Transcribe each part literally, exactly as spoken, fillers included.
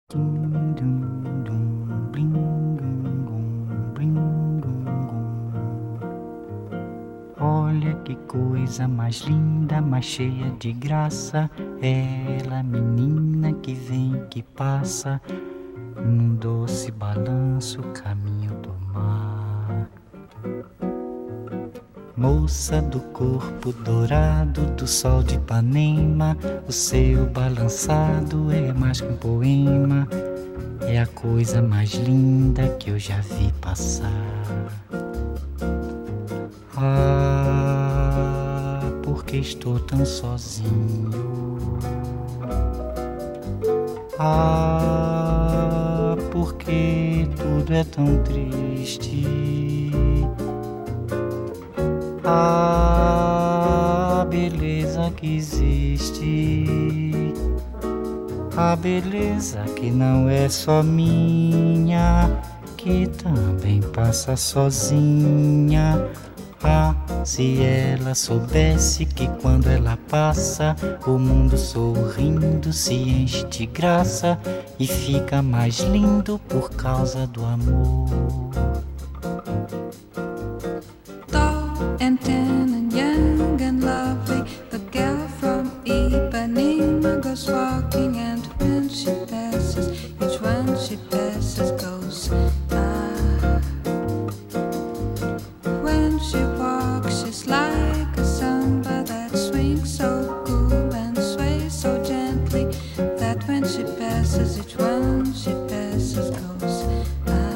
Dum, dum, dum, bling, gum, gum, bling, gum, gum. Olha que coisa mais linda, mais cheia de graça. Ela, menina que vem, que passa, num doce balanço, caminho do mar. Moça do corpo dourado do sol de Ipanema, o seu balançado é mais que um poema. É a coisa mais linda que eu já vi passar. Ah, porque estou tão sozinho. Ah, porque tudo é tão triste. A beleza que existe, a beleza que não é só minha, que também passa sozinha. Ah, se ela soubesse que quando ela passa, o mundo sorrindo se enche de graça e fica mais lindo por causa do amor. And tan and young and lovely, the girl from Ipanema goes walking, and when she passes, each one she passes goes ah. When she walks, she's like a samba that swings so cool and sways so gently, that when she passes, each one she passes goes ah.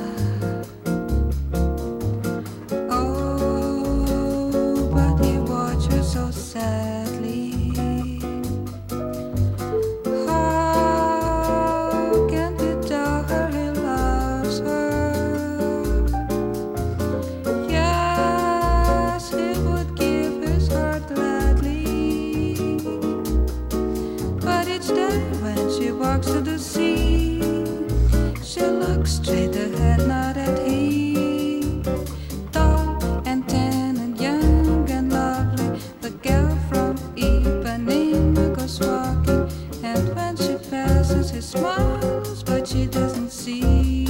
So sadly, how can he tell her he loves her? Yes, he would give his heart gladly, but each day when she walks to the sea, she looks straight ahead, not at him. She smiles, but she doesn't see.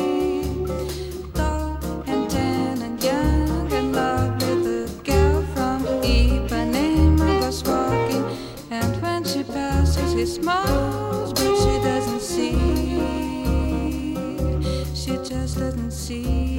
From and see